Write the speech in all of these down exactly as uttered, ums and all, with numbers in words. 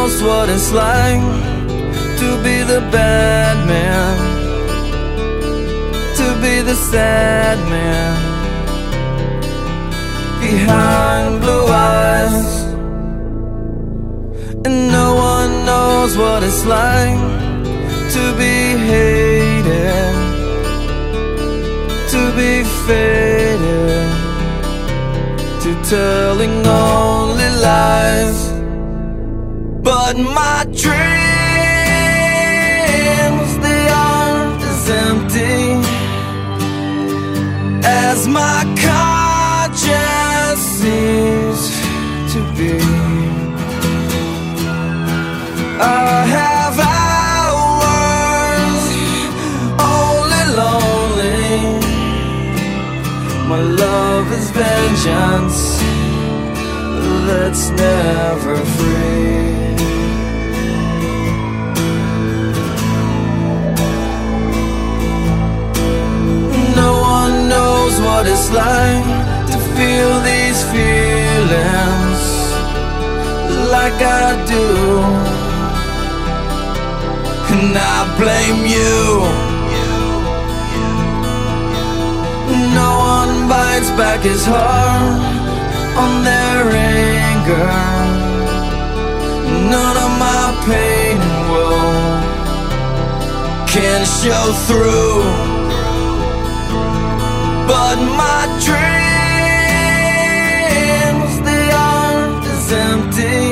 knows what it's like to be the bad man, to be the sad man behind blue eyes. And no one knows what it's like to be hated, to be faded, to telling only lies. But my dreams, they aren't as empty as my conscience seems to be. I have hours only lonely. My love is vengeance that's never free. No one knows what it's like to feel these feelings like I do. And I blame you. No one bites back his heart on their anger. None of my pain and woe can show through. But my dreams, they aren't as empty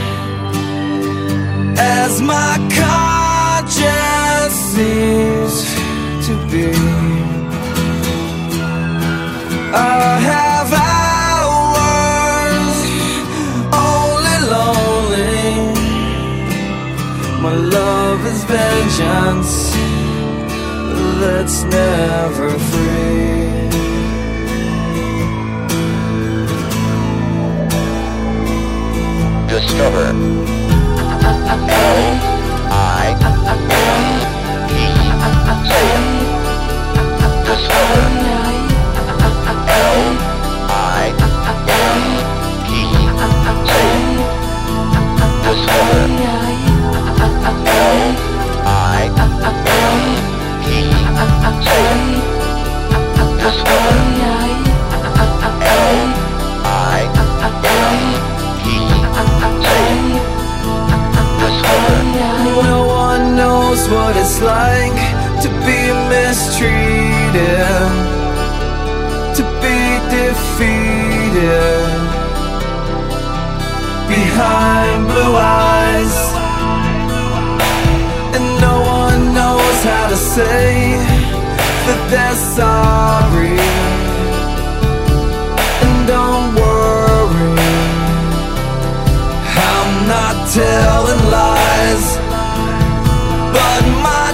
as my conscience seems to be. I have hours only lonely. My love is vengeance that's never free. Discover L I M E. Say it. Discover L I M E. Say it. Discover L I M E. Say it. Discover L I M E. No one knows what it's like to be mistreated, to be defeated behind blue eyes. And no one knows how to say that they're sorry. And don't worry, I'm not telling lies. But my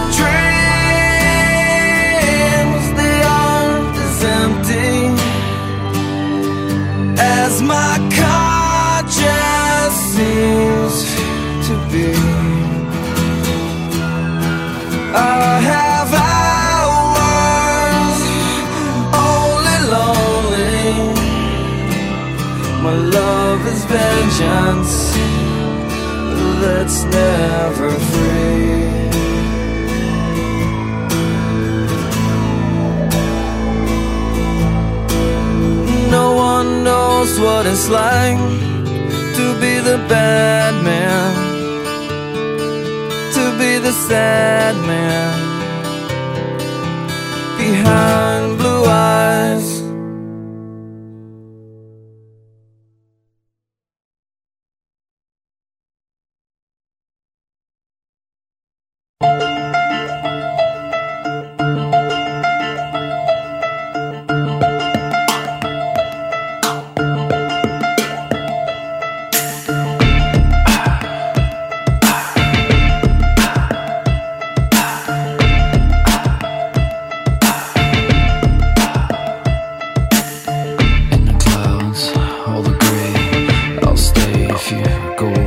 dreams, they aren't as empty as my conscience seems to be. I have hours only lonely. My love is vengeance that's never free. No one knows what it's like to be the bad man, to be the sad man behind blue eyes. Go